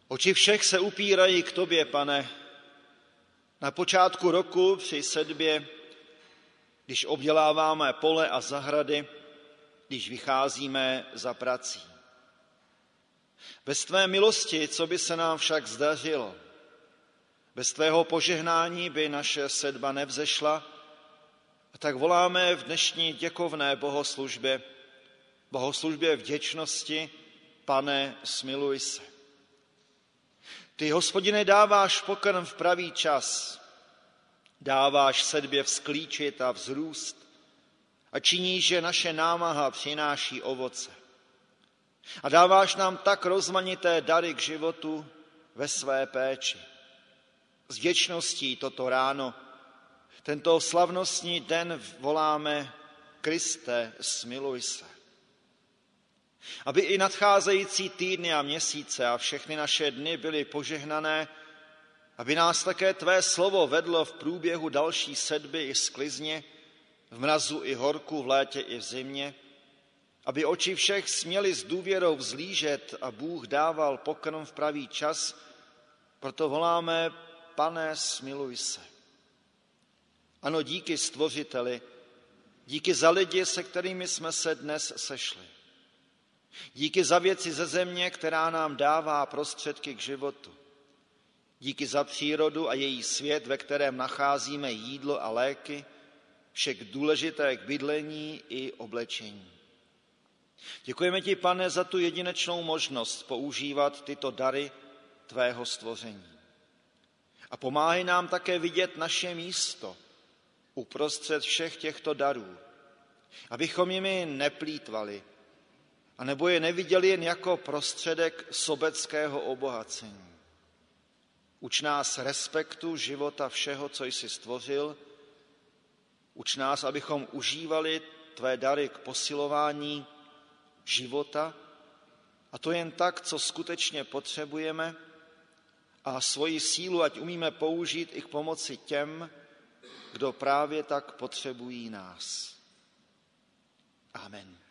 Oči všech se upírají k tobě, Pane, na počátku roku při sedbě, když obděláváme pole a zahrady, když vycházíme za prací. Bez tvé milosti, co by se nám však zdařilo? Bez tvého požehnání by naše sedba nevzešla, a tak voláme v dnešní děkovné bohoslužbě vděčnosti, Pane, smiluj se. Ty, Hospodine, dáváš pokrm v pravý čas, dáváš sedbě vzklíčit a vzrůst a činíš, že naše námaha přináší ovoce. A dáváš nám tak rozmanité dary k životu ve své péči. S vděčností toto ráno, tento slavnostní den voláme: Kriste, smiluj se. Aby i nadcházející týdny a měsíce a všechny naše dny byly požehnané, aby nás také tvé slovo vedlo v průběhu další sedby i sklizně, v mrazu i horku, v létě i v zimě, aby oči všech směly s důvěrou vzlížet a Bůh dával pokrm v pravý čas, proto voláme: Pane, smiluj se. Ano, díky Stvořiteli, díky za lidi, se kterými jsme se dnes sešli. Díky za věci ze země, která nám dává prostředky k životu. Díky za přírodu a její svět, ve kterém nacházíme jídlo a léky, vše důležité k bydlení i oblečení. Děkujeme ti, Pane, za tu jedinečnou možnost používat tyto dary tvého stvoření. A pomáhej nám také vidět naše místo uprostřed všech těchto darů, abychom jimi neplýtvali, anebo je neviděli jen jako prostředek sobeckého obohacení. Uč nás respektu života všeho, co jsi stvořil. Uč nás, abychom užívali tvé dary k posilování života, a to jen tak, co skutečně potřebujeme, a svoji sílu ať umíme použít i k pomoci těm, kdo právě tak potřebují nás. Amen.